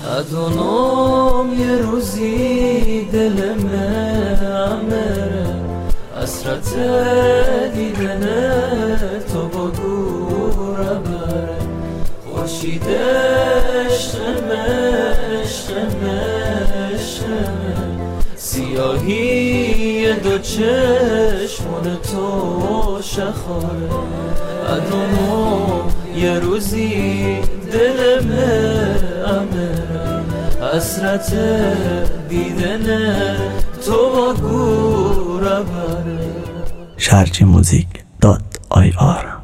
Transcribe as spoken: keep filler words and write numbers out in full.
ادونام یه روزی دل من حسرت دیدن تو با گوره بره خورشید عشقمه عشقمه عشقمه سیاهی دو چشمون تو شخاره ادونو یه روزی دل من حسرت دیدن تو با گوره بره. شرجی موزیک دات آی آر